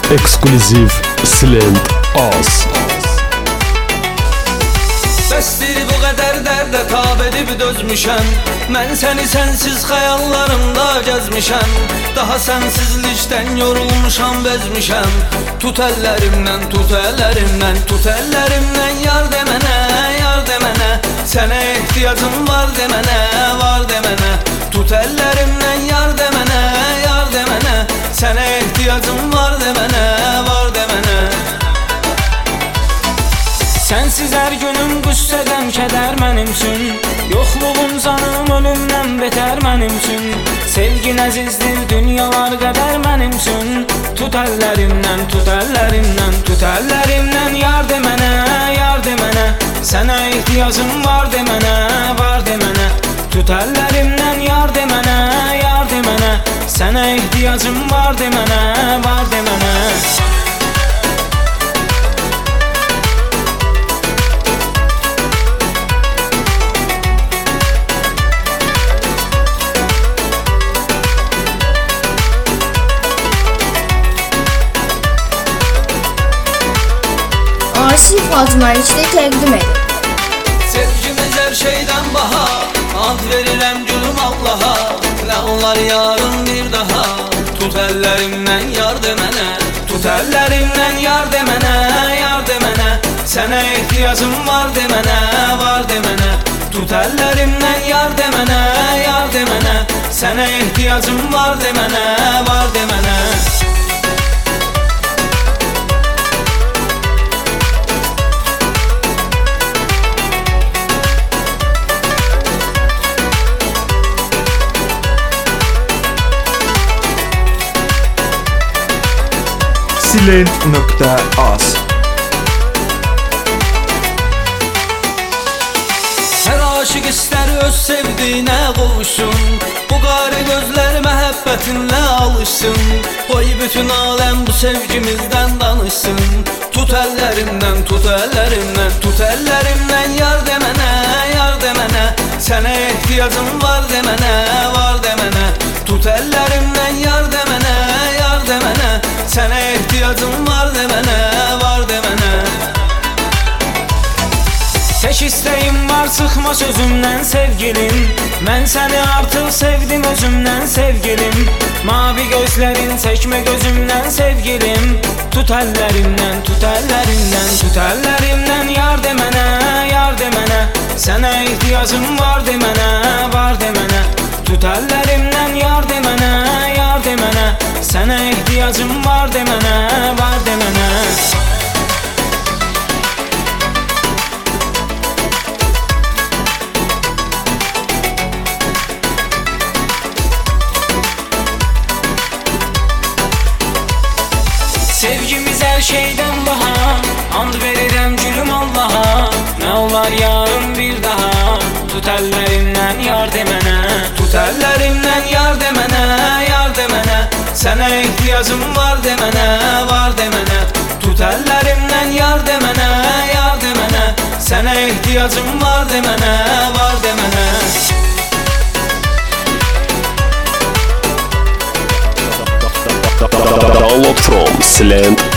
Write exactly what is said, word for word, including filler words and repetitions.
Ekskluziv Silent Az. Bəsdir bu qədər dərdə tab edib dözmüşəm. Mən səni sənsiz xəyallarımda gəzmişəm. Daha sənsizlikdən yorulmuşam, bezmişəm. Tut əllərimdən, tut əllərimdən, tut əllərimdən, yar demənə, yar demənə. Sənə ehtiyacım var demənə, var demənə. Tut əllərimdən, yar demənə, yar demənə. Sənə ehtiyacım var demənə, var demənə. Sensiz her günüm qüssədəm, kədər mənim üçün. Yoxluğun canım ölümdən betər mənim üçün. Sevgin əzizdir, dünyalar qədər mənim üçün. Tut əllərimdən, tut əllərimdən, tut əllərimdən, yar demənə, yar demənə. Sənə ehtiyacım var demənə, var demənə. Tut əllərimdən, yar demənə, yar demənə. Sənə ehtiyacım var demənə, var demənə. Asif Azmalik'te təqdim edir. Sevgimiz her şeyden baha, ad verirəm gülüm Allaha. Nə olar yarın bir daha, tut əllərimdən, yar demənə. Tut əllərimdən, yar demənə, yar demənə. Sənə ehtiyacım var demənə, var demənə. Tut əllərimdən, yar demənə, yar demənə. Sənə ehtiyacım var demənə, var demənə. Silent.az. Hər aşıq istər öz sevdiyinə qovuşsun. Bu qara gözlər məhəbbətinlə alışsın. Qoy bütün aləm bu sevgimizdən danışsın. Tut əllərimdən, tut əllərimdən, tut əllərimdən, yar demənə, yar demənə. Sənə ehtiyacım var demənə, var demənə. Tut əllərimdən, yar demənə, yar demənə. Sənə ehtiyacım var demənə, var demənə. Tek istəyim var, çıxma sözümdən sevgilim. Mən səni artıq sevdim özümdən sevgilim. Mavi gözlərin çəkmə gözümdən sevgilim. Tut əllərimdən, tut əllərimdən, tut əllərimdən, yar demənə, yar demənə. Sənə ehtiyacım var demənə, var demənə. Tut əllərimdən, yar demənə, yar demənə. Sənə ehtiyacım var demənə, var demənə. Sevgimiz her şeyden baha, and verirəm gülüm Allaha. Nə olar yarın bir daha, tut əllərimdən, yar demənə. Tut əllərimdən, yar demənə, yar demənə. Sənə ehtiyacım var demənə, var demənə. Tut əllərimdən, yar demənə, yar demənə. Sənə ehtiyacım var demənə, var demənə. Download from Silent